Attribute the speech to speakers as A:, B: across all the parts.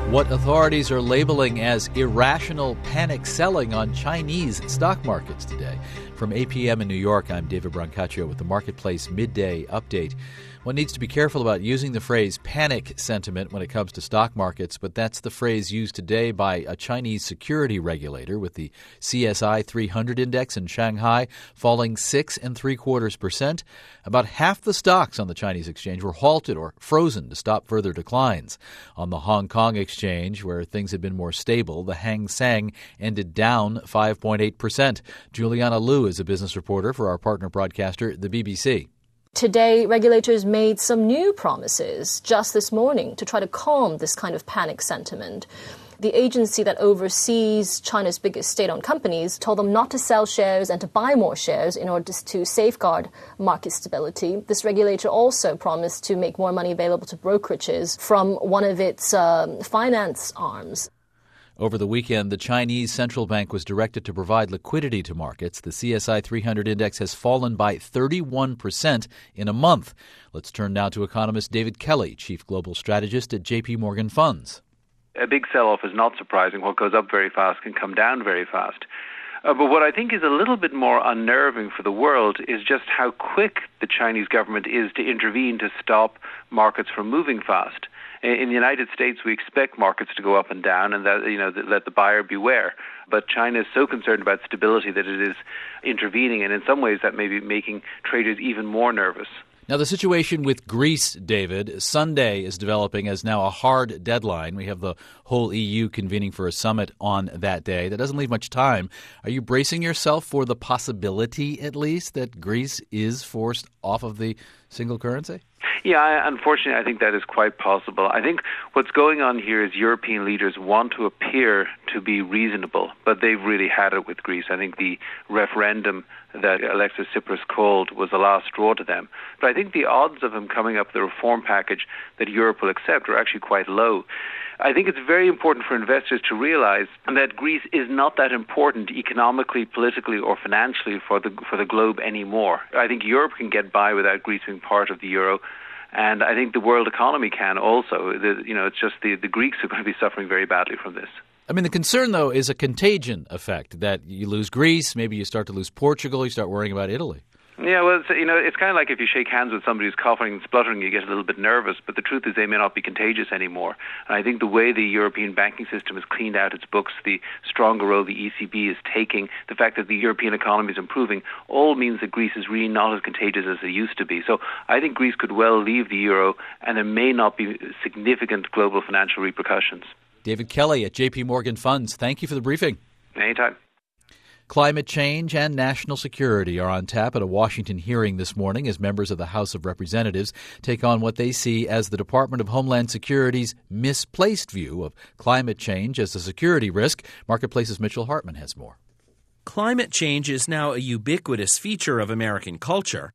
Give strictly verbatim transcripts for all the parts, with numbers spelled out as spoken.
A: What authorities are labeling as irrational panic selling on Chinese stock markets today. From A P M in New York, I'm David Brancaccio with the Marketplace Midday Update. One needs to be careful about using the phrase panic sentiment when it comes to stock markets, but that's the phrase used today by a Chinese security regulator, with the C S I three hundred index in Shanghai falling six and three quarters percent. About half the stocks on the Chinese exchange were halted or frozen to stop further declines. On the Hong Kong exchange, where things had been more stable, the Hang Seng ended down five point eight percent. Juliana Liu is a business reporter for our partner broadcaster, the B B C.
B: Today, regulators made some new promises just this morning to try to calm this kind of panic sentiment. The agency that oversees China's biggest state-owned companies told them not to sell shares and to buy more shares in order to safeguard market stability. This regulator also promised to make more money available to brokerages from one of its um, finance arms.
A: Over the weekend, the Chinese central bank was directed to provide liquidity to markets. The C S I three hundred index has fallen by thirty-one percent in a month. Let's turn now to economist David Kelly, chief global strategist at J P Morgan Funds.
C: A big sell-off is not surprising. What goes up very fast can come down very fast. Uh, but what I think is a little bit more unnerving for the world is just how quick the Chinese government is to intervene to stop markets from moving fast. In the United States, we expect markets to go up and down, and that, you know, that let the buyer beware. But China is so concerned about stability that it is intervening, and in some ways that may be making traders even more nervous.
A: Now, the situation with Greece, David, Sunday is developing as now a hard deadline. We have the whole E U convening for a summit on that day. That doesn't leave much time. Are you bracing yourself for the possibility, at least, that Greece is forced off of the single currency?
C: Yeah, I, unfortunately, I think that is quite possible. I think what's going on here is European leaders want to appear to be reasonable, but they've really had it with Greece. I think the referendum that Alexis Tsipras called was the last straw to them. But I think the odds of him coming up with a reform package that Europe will accept are actually quite low. I think it's very important for investors to realize that Greece is not that important economically, politically, or financially for the for the globe anymore. I think Europe can get by without Greece being part of the euro, and I think the world economy can also. The, you know, it's just the, the Greeks are going to be suffering very badly from this.
A: I mean, the concern, though, is a contagion effect, that you lose Greece, maybe you start to lose Portugal, you start worrying about Italy.
C: Yeah, well, it's, you know, it's kind of like if you shake hands with somebody who's coughing and spluttering, you get a little bit nervous. But the truth is they may not be contagious anymore. And I think the way the European banking system has cleaned out its books, the stronger role the E C B is taking, the fact that the European economy is improving, all means that Greece is really not as contagious as it used to be. So I think Greece could well leave the euro, and there may not be significant global financial repercussions.
A: David Kelly at J P Morgan Funds, thank you for the briefing.
C: Anytime.
A: Climate change and national security are on tap at a Washington hearing this morning as members of the House of Representatives take on what they see as the Department of Homeland Security's misplaced view of climate change as a security risk. Marketplace's Mitchell Hartman has more.
D: Climate change is now a ubiquitous feature of American culture.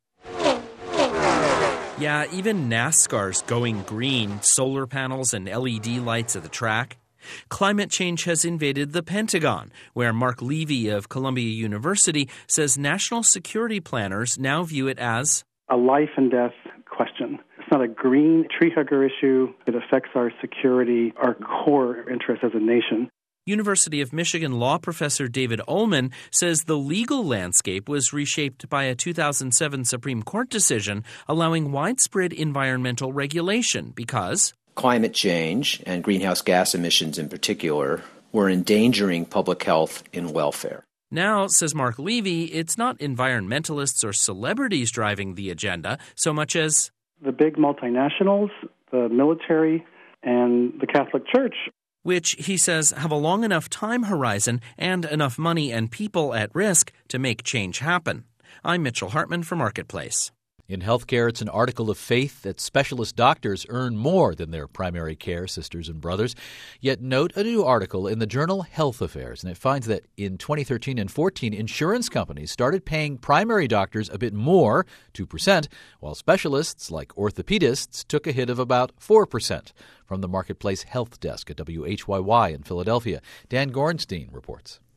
D: Yeah, even NASCAR's going green, solar panels and L E D lights at the track. Climate change has invaded the Pentagon, where Mark Levy of Columbia University says national security planners now view it as
E: a life and death question. It's not a green tree hugger issue. It affects our security, our core interest as a nation.
D: University of Michigan law professor David Ullman says the legal landscape was reshaped by a two thousand seven Supreme Court decision allowing widespread environmental regulation because
F: climate change, and greenhouse gas emissions in particular, were endangering public health and welfare.
D: Now, says Mark Levy, it's not environmentalists or celebrities driving the agenda so much as
E: the big multinationals, the military, and the Catholic Church,
D: which, he says, have a long enough time horizon and enough money and people at risk to make change happen. I'm Mitchell Hartman for Marketplace.
A: In healthcare, it's an article of faith that specialist doctors earn more than their primary care sisters and brothers. Yet note a new article in the journal Health Affairs, and it finds that in twenty thirteen and fourteen, insurance companies started paying primary doctors a bit more, two percent, while specialists like orthopedists took a hit of about four percent. From the Marketplace Health Desk at W H Y Y in Philadelphia, Dan Gorenstein reports.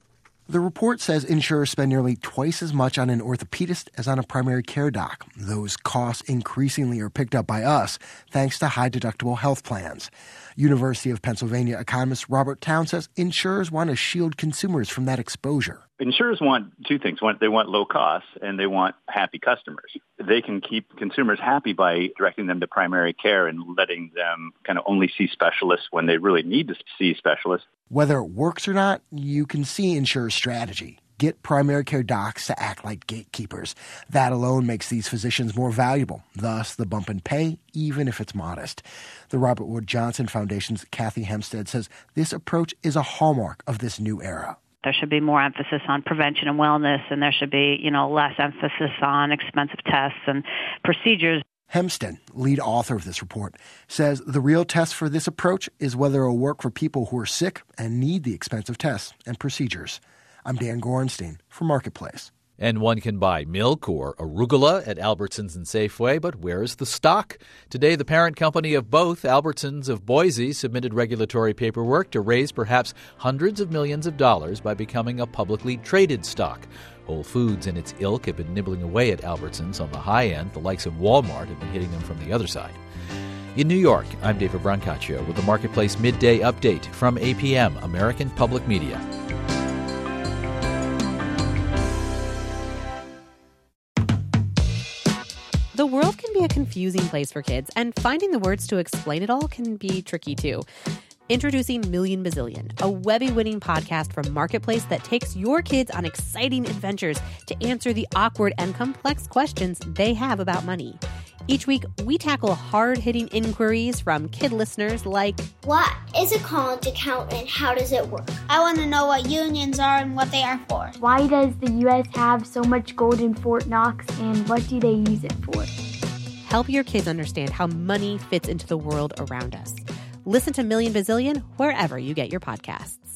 G: The report says insurers spend nearly twice as much on an orthopedist as on a primary care doc. Those costs increasingly are picked up by us thanks to high-deductible health plans. University of Pennsylvania economist Robert Town says insurers want to shield consumers from that exposure.
H: Insurers want two things. One, they want low costs, and they want happy customers. They can keep consumers happy by directing them to primary care and letting them kind of only see specialists when they really need to see specialists.
G: Whether it works or not, you can see insurers' strategy. Get primary care docs to act like gatekeepers. That alone makes these physicians more valuable, thus the bump in pay, even if it's modest. The Robert Wood Johnson Foundation's Kathy Hempstead says this approach is a hallmark of this new era.
I: There should be more emphasis on prevention and wellness, and there should be, you know, less emphasis on expensive tests and procedures.
G: Hempstead, lead author of this report, says the real test for this approach is whether it will work for people who are sick and need the expensive tests and procedures. I'm Dan Gorenstein for Marketplace.
A: And one can buy milk or arugula at Albertsons and Safeway, but where is the stock? Today, the parent company of both, Albertsons of Boise, submitted regulatory paperwork to raise perhaps hundreds of millions of dollars by becoming a publicly traded stock. Whole Foods and its ilk have been nibbling away at Albertsons on the high end. The likes of Walmart have been hitting them from the other side. In New York, I'm David Brancaccio with the Marketplace Midday Update from A P M, American Public Media.
J: The world can be a confusing place for kids, and finding the words to explain it all can be tricky too. Introducing Million Bazillion, a Webby-winning podcast from Marketplace that takes your kids on exciting adventures to answer the awkward and complex questions they have about money. Each week, we tackle hard-hitting inquiries from kid listeners like,
K: what is a college account and how does it work? I want to know what unions are and what they are for.
L: Why does the U S have so much gold in Fort Knox and what do they use it for?
J: Help your kids understand how money fits into the world around us. Listen to Million Bazillion wherever you get your podcasts.